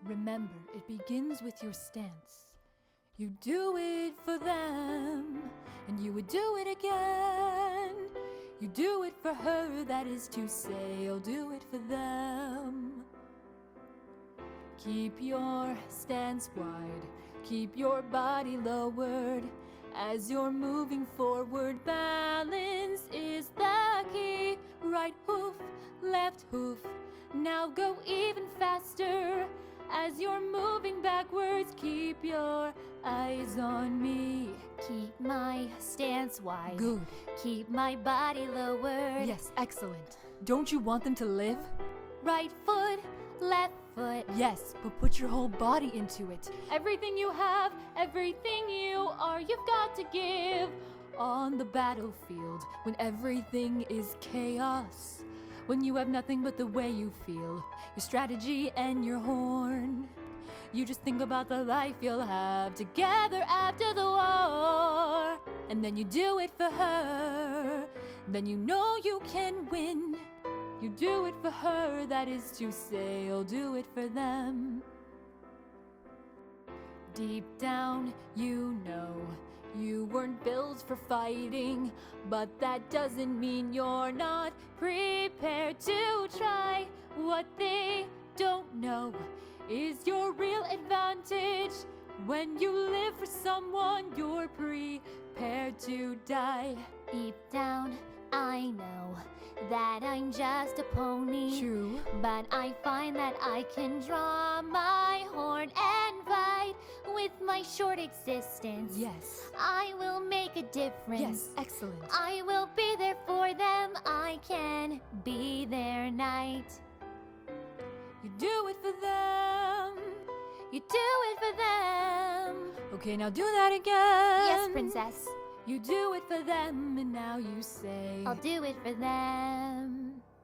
Remember, it begins with your stance. You do it for them, and you would do it again. You do it for her, that is to say, you'll do it for them. Keep your stance wide, keep your body lowered. As you're moving forward, balance is the key. Right hoof, left hoof, now go even faster. As you're moving backwards, keep your eyes on me. Keep my stance wide. Good. Keep my body lowered. Yes, excellent. Don't you want them to live? Right foot, left foot. Yes, but put your whole body into it. Everything you have, everything you are, you've got to give. On the battlefield, when everything is chaos, when you have nothing but the way you feel, your strategy and your horn. You just think about the life you'll have together after the war. And then you do it for her. Then you know you can win. You do it for her, that is to say, you'll do it for them. Deep down, you know you weren't built for fighting, but that doesn't mean you're not prepared to try. What they don't know is your real advantage. When you live for someone, you're prepared to die. Deep down, I know that I'm just a pony. True. But I find that I can draw my horn and fight. With my short existence, Yes. I will make a difference. Yes, excellent. I will be there for them. I can be their knight. You do it for them. You do it for them. Okay, now do that again. Yes, princess. You do it for them, and now you say, I'll do it for them.